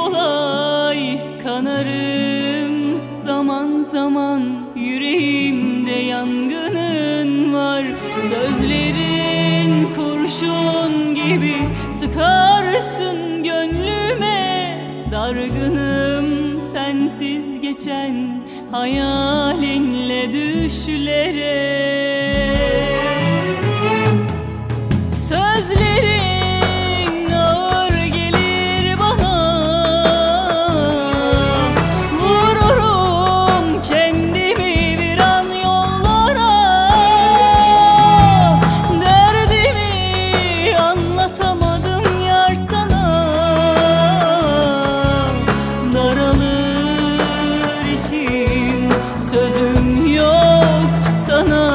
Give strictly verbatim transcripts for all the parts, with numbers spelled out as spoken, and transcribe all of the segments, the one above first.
kolay kanarım. Zaman zaman yüreğimde yangının var. Sözlerin kurşun gibi sıkarsın gönlüme. Dargınım sensiz geçen hayalinle düşlere. Sözlerin ağır gelir bana, vururum kendimi bir an yollara. Derdimi anlatamadım yar sana, daralır içim, sözüm yok sana.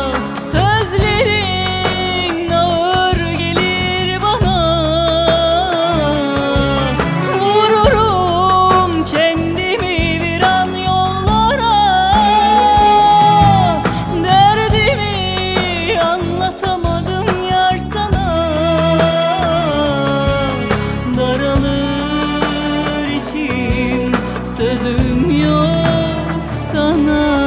Sözüm yok sana.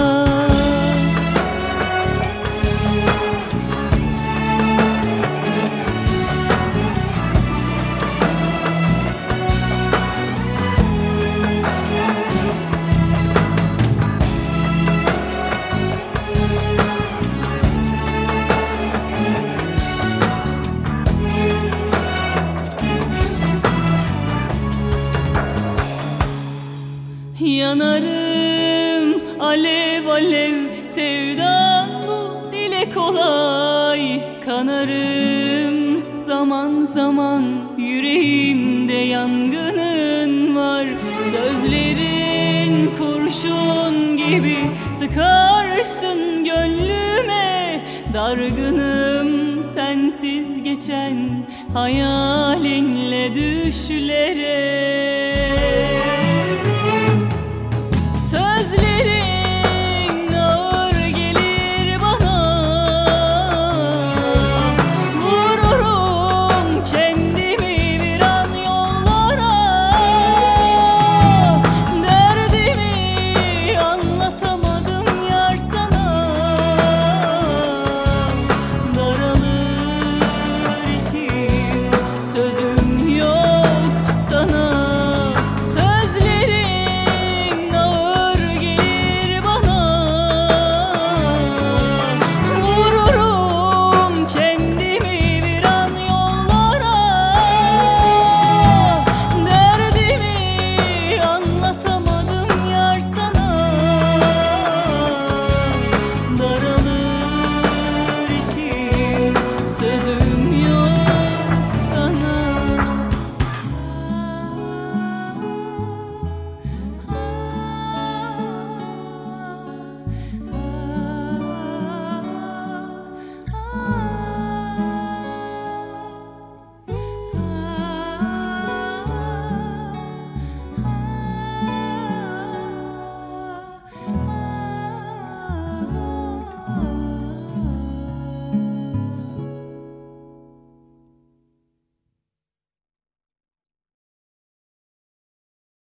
Yanarım alev alev, sevdan bu dile kolay kanarım. Zaman zaman yüreğimde yangının var. Sözlerin kurşun gibi sıkarsın gönlüme. Dargınım sensiz geçen hayalinle düşlere.